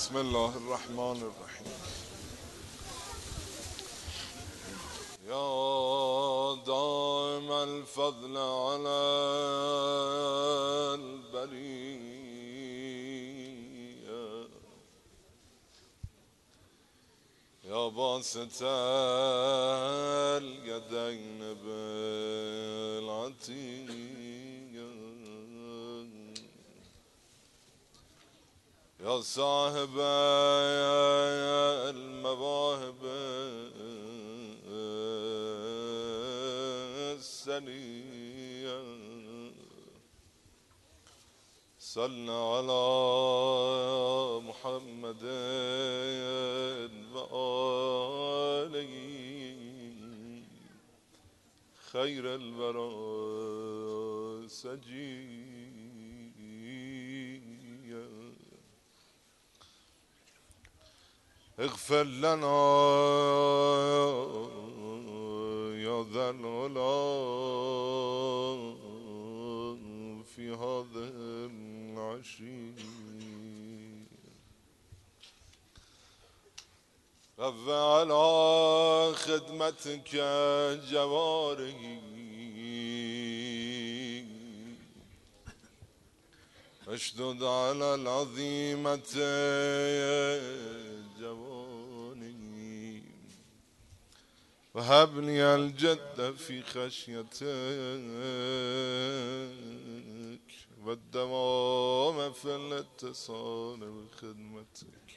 بسم الله الرحمن الرحیم. یا دائم الفضل على البریه، یا باسط الیدین بالعطیه، یا صاحب المواهب السنیه، صل على محمد و آله خیر الورى سجیه. اغفر لنا يا ذا العلا في هذه العشي، رب على خدمتك جواري اشدد على العظيمة جواني، وهب لي الجد في خشيتك والدوام في الاتصال بخدمتك.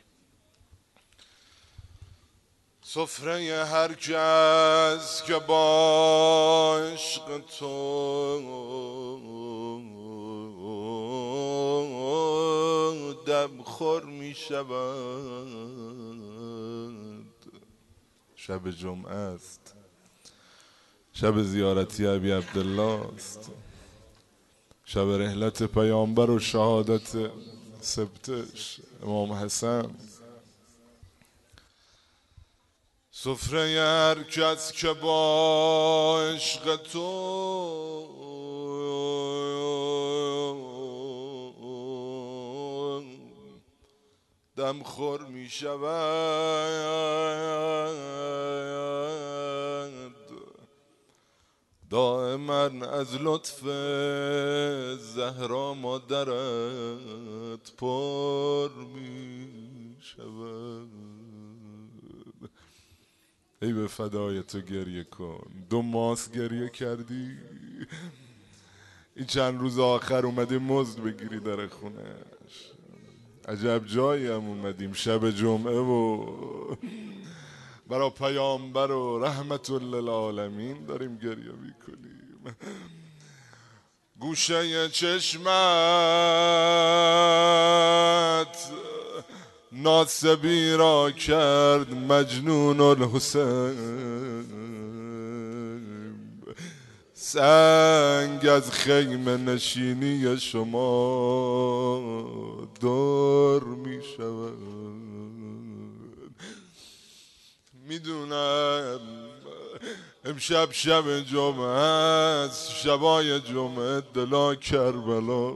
سفره هر کس که با عشق تو دمخور می شود. شب جمعه است، شب زیارتی ابی عبدالله است، شب رحلت پیامبر و شهادت سبتش امام حسن. سفره هر کس که با عشق تو دمخور می شود، دائما از لطف زهرا مادرت پر می شود. ای به فدای تو گریه کن، 2 ماه گریه کردی، این چند روز آخر اومدی مزد بگیری در خونش. عجب جایی هم اومدیم، شب جمعه و برا پیامبر و رحمت للعالمین داریم گریه میکنیم. گوشه چشمت ناصبی را کرد مجنون الحسین، سنگ از خیمه نشینی شما دور می شود. میدونم امشب شب جمعه است، شبای جمعه دلا کربلا،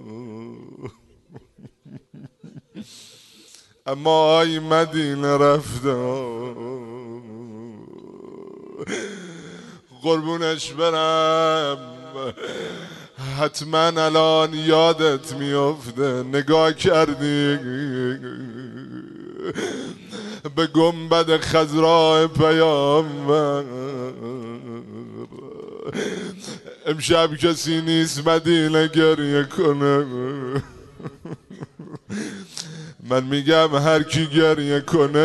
اما آی مدینه رفته قربونش برم، حتما الان یادت میفته نگاه کردی به گنبد خضراء پیامبر. امشب کسی نیست مدینه گریه کنه. من میگم هر کی گریه کنه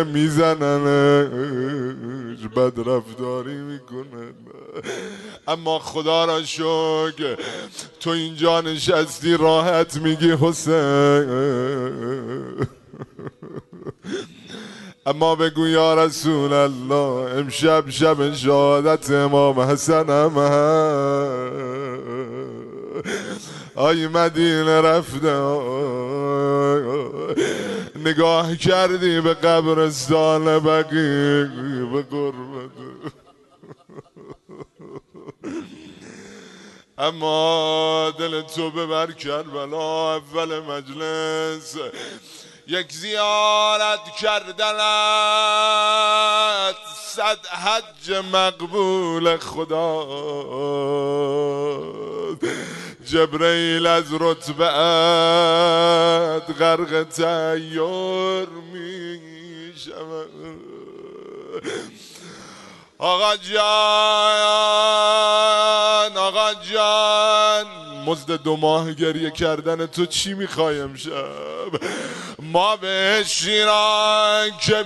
میزننش، بد رفتاری میکنه. اما خدا را شکر تو اینجا نشستی راحت میگی حسین. اما بگو یا رسول الله امشب شب شهادت امام حسنم آی مدینه رفته نگاه کردی به قبرستان بقیع به قربت. اما دل تو ببر کربلا اول مجلس یک زیارت کردنت 100 حج مقبول خدا. جبرئیل از رتبت غرق تحیر می شود. آقا جان، آقا جان، مزد 2 ماه گریه کردن تو چی میخوای امشب؟ ما به شیران که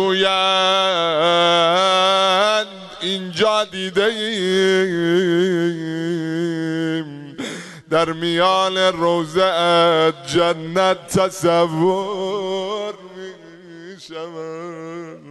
میگویند اینجا دیده ایم، در میان روضه جنت تصور میشود.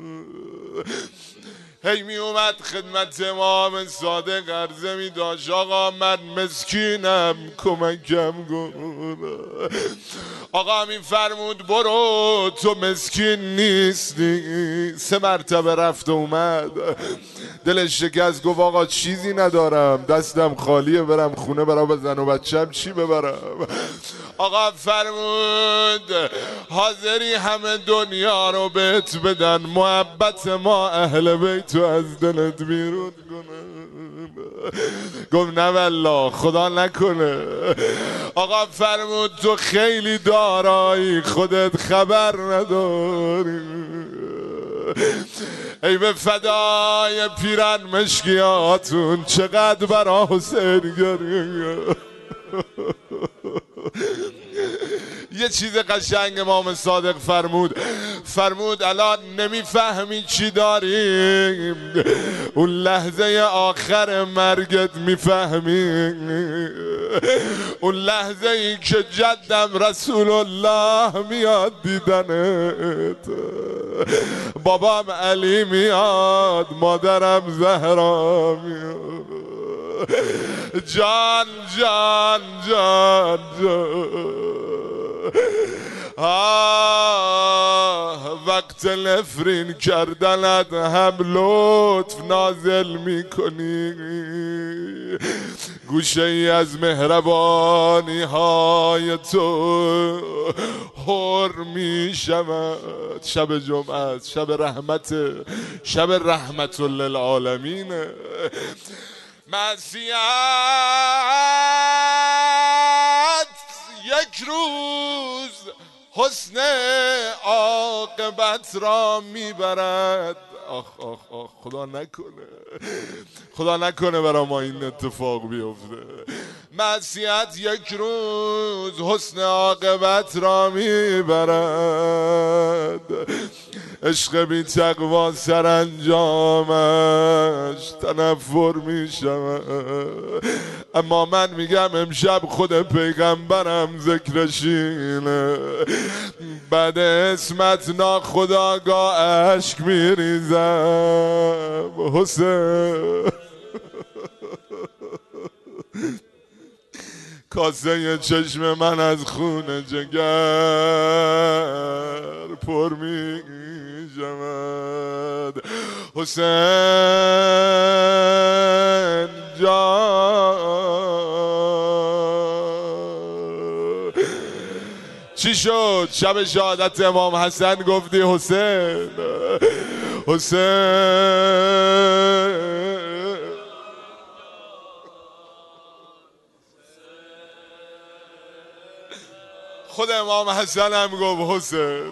هی می اومد خدمت امام صادق عرضه می داشت آقا من مسکینم کمکم کن. آقا می فرمود برو تو مسکین نیستی. 3 مرتبه رفت و اومد، دلش شکست، گفت آقا چیزی ندارم، دستم خالیه، برم خونه برای زن و بچم چی ببرم؟ آقا فرمود حاضری همه دنیا رو بهت بدن، محبت ما اهل بیتو از دلت بیرون کنه. گفت نه والله خدا نکنه. آقا فرمود تو خیلی دارایی خودت خبر نداری. ای به فدای پیرن مشکیاتون چقدر برا حسین گریه. یه چیز قشنگ امام صادق فرمود الان نمیفهمی چی داریم، اون لحظه آخر مرگت میفهمی. اون لحظه ای که جدم رسول الله میاد دیدنت، بابام علی میاد، مادرم زهرا میاد. جان جان جان جان وقت نفرین کردنت هم لطف نازل میکنی، گوشه ای از مهربانی های تو حر میشود. شب جمعه، شب رحمت، شب رحمت للعالمین. معصیت یک روز حسن عاقبت را میبرد. آخ آخ آخ، خدا نکنه، خدا نکنه برای ما این اتفاق بیفته. معصیت یک روز حسن عاقبت را میبرد. عشق بی تقوا سرانجامش تنفر می شود. اما من میگم امشب خود پیغمبرم ذکرش اینه، بعد اسمت ناخداگاه اشک میریزم حسین. کاسه چشم من از خون جگر پر می شود. حسین جان چی شد؟ شب شهادت امام حسن گفتی حسین حسین. خود امام حسن هم گفت حسین.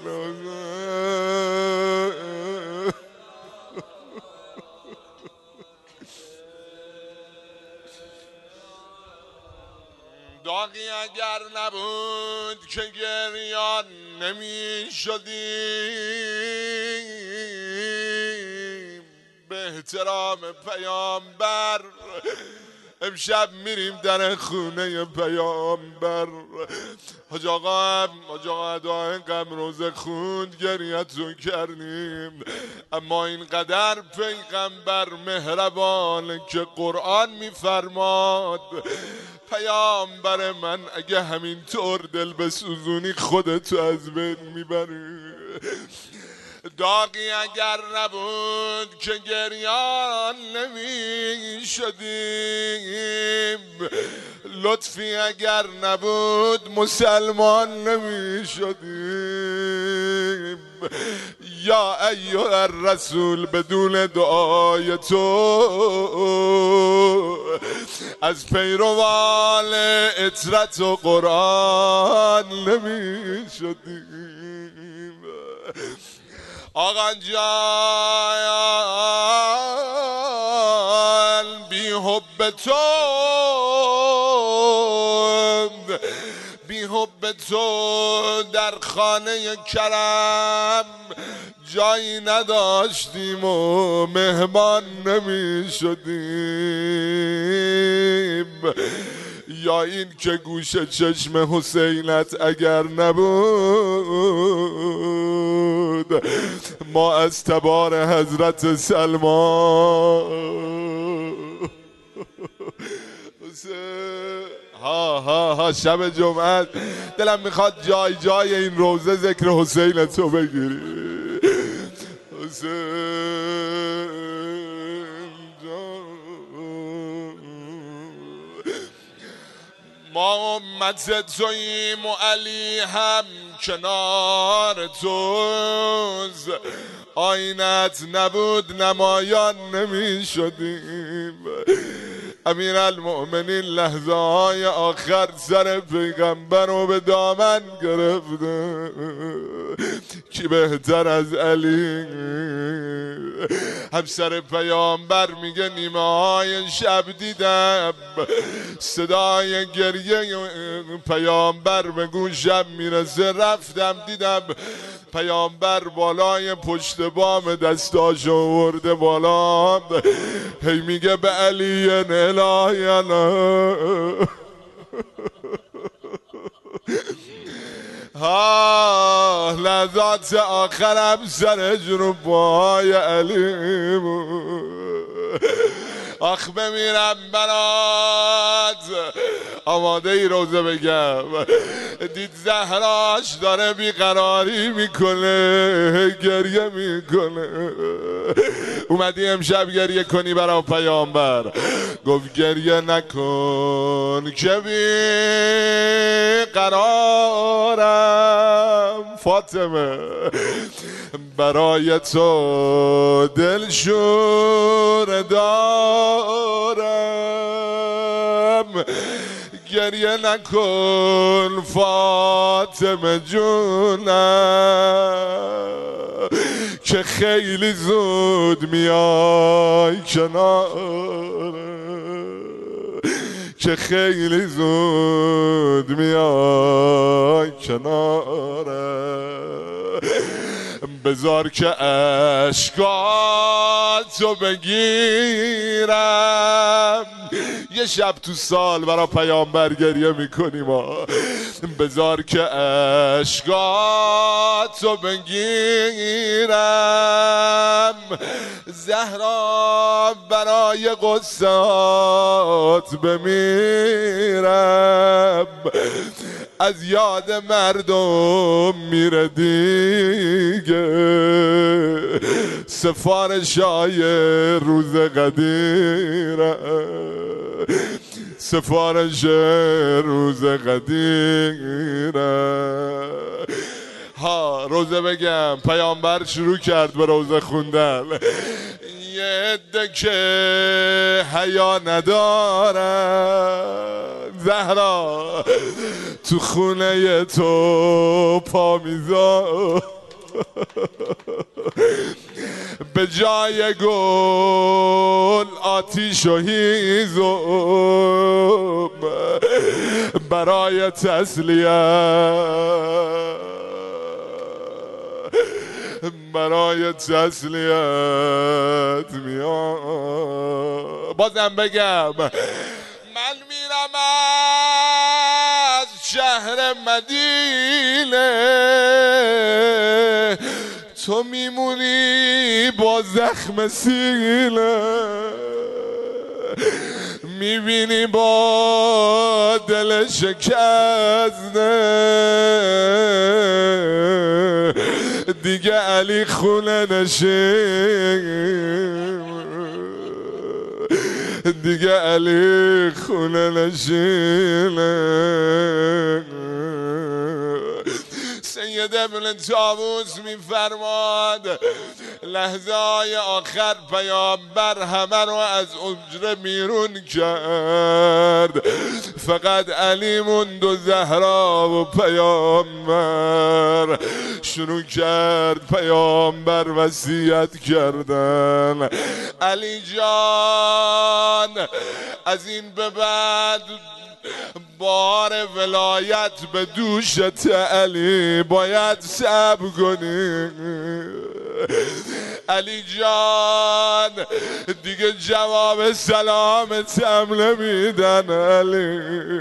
داغی اگر نبود که گریان نمی شدیم، به احترام پیامبر امشب میریم در خونه پیامبر. حاج آقا دعای غم روزه خوند، گریتون کردیم، اما اینقدر پیغمبر مهربان که قرآن میفرماد پیامبر من اگه همینطور دل بسوزونی خودتو از بین میبری. داغی اگر نبود که گریان نمی شدیم، لطفی اگر نبود مسلمان نمی شدیم. یا ایها الرسول بدون دعای تو از پیروان اطرت و قرآن نمی شدیم. آقا جان بی حب تو، بی حب تو در خانه کرم جایی نداشتیم و مهمان نمی شدیم. یا این که گوش چشم حسینت اگر نبود ما از تبار حضرت سلمان. ها شب جمعه دلم میخواد جای جای این روزه ذکر حسین تو بگیری. حسین جان ما امت توییم و علی هم کنار توز، آینت نبود نمایان نمی شدیم. امیر المؤمنین لحظه های آخر سر پیغمبر رو به دامن گرفته. کی بهتر از علی؟ همسر پیامبر میگه نیمه های شب دیدم صدای گریه پیامبر به گوشم میرسه، رفتم دیدم پیامبر بالای پشت بام دستاشو ورده بالا، هی میگه به علی الهی ها لحظات آخرم سر جنوب پای علی آخ بمیرم برات. آماده ای روزه بگم دید زهراش داره بیقراری میکنه، گریه میکنه. اومدی امشب گریه کنی برای پیامبر، گفت گریه نکن که بیقرارم فاطمه، برای تو دل شور دارم. گریه نکن فاطمه جونم که خیلی زود میای کنارم، که خیلی زود میای کنارم. بذار که اشکاتو بگیرم، یه شب تو سال برای پیامبر گریه میکنیم. بذار که اشکاتو بگیرم زهرا، برای قصات بمیرم. از یاد مردم میره دیگه سفارشای روز قدیرم، سفارش روز قدیرم. ها روزه بگم پیامبر شروع کرد به روزه خوندن. یه عده که حیا ندارن زهرا تو خونه تو پا میذارن، به جای گل آتیش و هیزم برای تسلیت، برای تسلیت میاد. بازم بگم من میرم از شهر مدینه، تو میمونی با زخم سینه، میبینی با دل شکسته دیگه علی خونه نشین، دیگه علی خونه نشینه. سید ابن طاووس میفرماد لحظه های آخر پیامبر همه رو از حجره بیرون کرد، فقط علی موند و زهرا و پیامبر. شروع کرد پیامبر وصیت کردن. علی جان از این به بعد بار ولایت به دوشت علی باید صبر کنی. علی جان دیگه جواب سلامت هم نمیدن. علی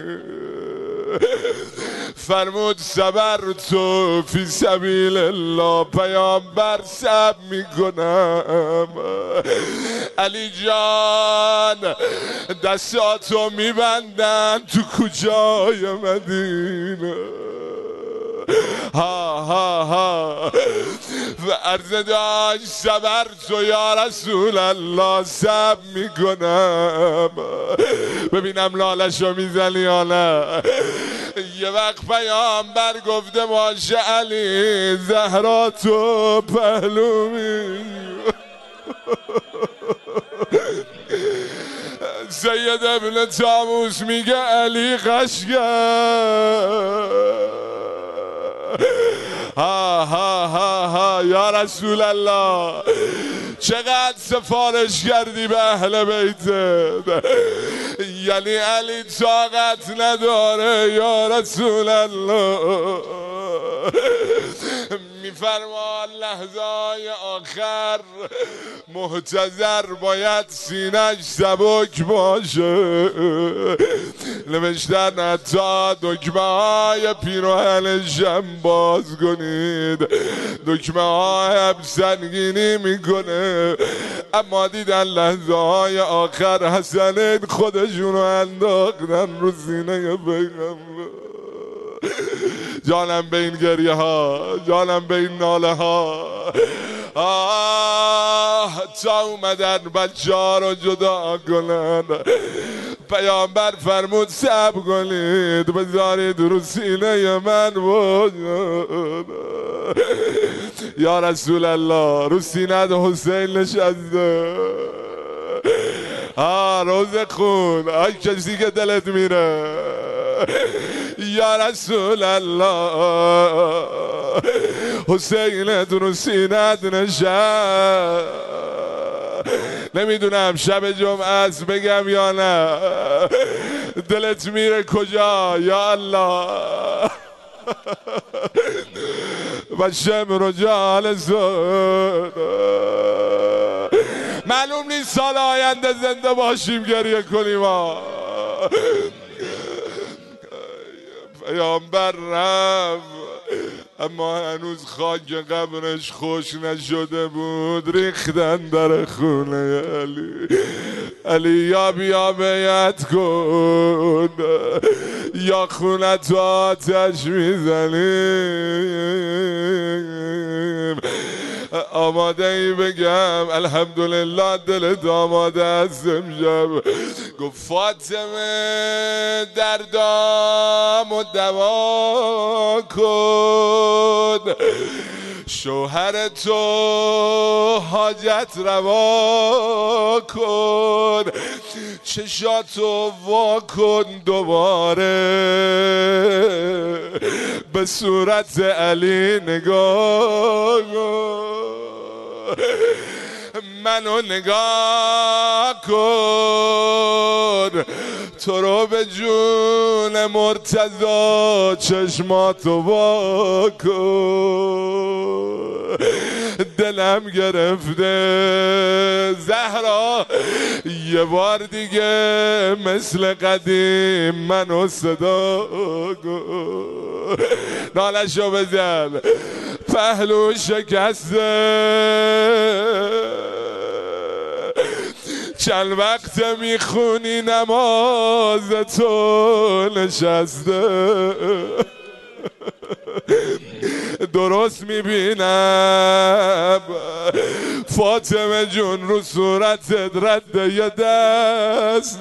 فرمود صبر تو فی سبیل الله، پیامبر صبر میکنم. علی جان دستاتو میبندن تو کوچه‌های مدینه. ها ها ها و عرض داشت صبر تو یا رسول الله، صبر میکنم ببینم لالشو میزنی یا نه. یه وقت پیامبر گفته باشه علی زهرا تو پهلومی. سید ابن طاووس میگه علی قشنگ ها ها ها ها یا رسول الله چقدر سفارش کردی به اهل بیتت، یعنی علی طاقت نداره یا رسول الله. میفرمان لحظه های آخر محتضر باید سینش سبک باشه. نوشتن حتی دکمه های پیراهنشم باز کنید، دکمه های هم سنگینی میکنه. اما دیدن لحظه های آخر حسنین خودشونو انداختن رو سینه پیغمبر. جانم به این گریه ها، جانم به این ناله ها. تا اومدن بچه ها رو جدا کنن. پیامبر فرمود صبر کنید بذارید رو سینه من بود. یا رسول الله رو سینه حسین نشسته. روز خون کسی که دلت میره یا رسول الله. حسین رو سینت نشست. نمیدونم شب جمعه است بگم یا نه. دلت میره کجا یا الله؟ و شمر جالسون معلوم نیست سال آینده زنده باشیم گریه کنیم. پیامبر رفت اما هنوز خاک قبرش خوش نشده بود. ریختن در خونه علی. علی یا بیا بیعت کن یا خونه تو آتش میزنیم. آماده ای بگم الحمدلله دلت آماده است امشب. گفت فاطمه دردام و دوا کن، شوهر تو حاجت روا کن، چشاتو وا کن دوباره به صورت علی نگاه کن. منو نگاه کن تو رو به جون مرتضی چشماتو وا کن. دلم گرفته زهرا یه بار دیگه مثل قدیم منو صدا کن. نالشو بزن پهلو شکسته چند وقت میخونی نماز تو نشسته. درست میبینم فاطمه جون رو صورتت رد یه دست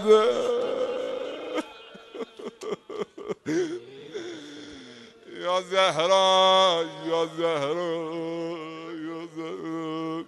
یا زهرا یا زهرا یا زهرا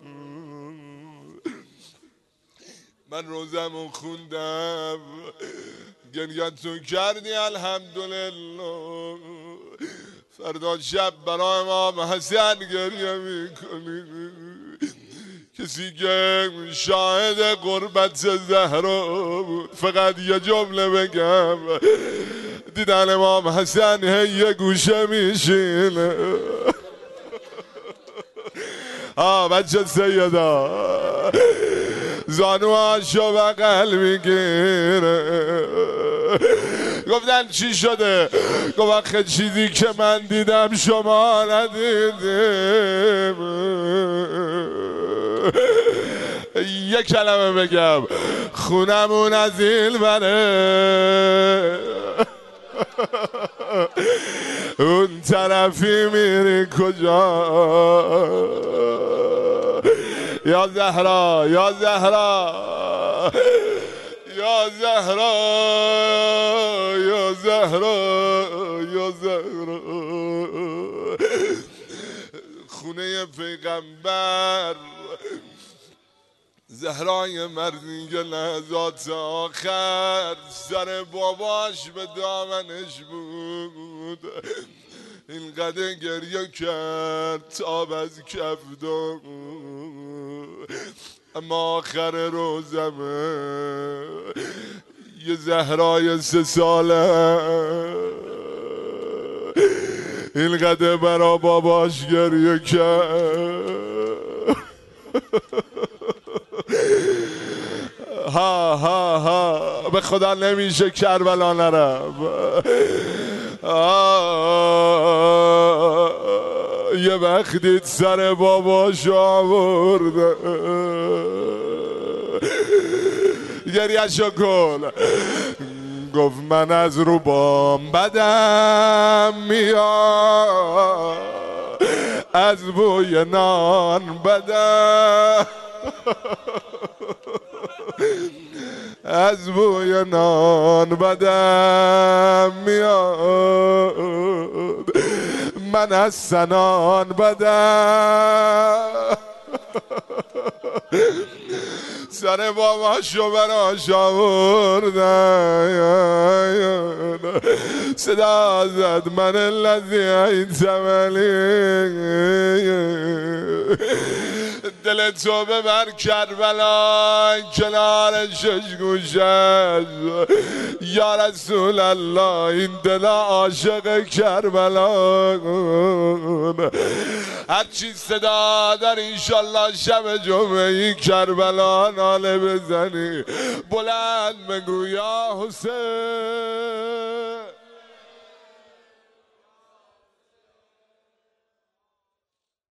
من روزمو خوندم گریه‌تون کردی الحمدلله فردا شب برای امام حسن گریه میکنی کسی که شاهد قربت زهرا بود فقط یه جمله بگم دیدن امام حسن هی یه گوشه میشینه بچه سیدا زانوهاشو بغل میگیره گفتن چی شده؟ گفت آخه چیزی که من دیدم شما ندیدیم یه کلمه بگم خونمون از این بره اون طرفی میری کجا یا زهرا یا زهرا یا زهرا یا زهرا یا زهرا خونه پیغمبر زهرای مردی که لحظات آخر سر باباش به دامنش بود اینقدر گریه کرد تاب از کف داد اما آخر روزمه یه زهرای 3 ساله اینقدر برا باباش گریه کرد ها به خدا نمیشه کربلا نرم یه وقتی سر باباش آورده گریه‌شو کن گفت من از رو بام بدم میاد از بوی نان بدم از بوی نان بدم میاد من از سنان بدم سر باباشو براش آوردن صدا زد من الذی ایتملی دل تو ببر کربلا کنار 6 گوشش یا رسول الله این دل عاشق کربلا هرچی صدا در انشالله شب جمعه کربلا ناله بزنی بلند بگو یا حسین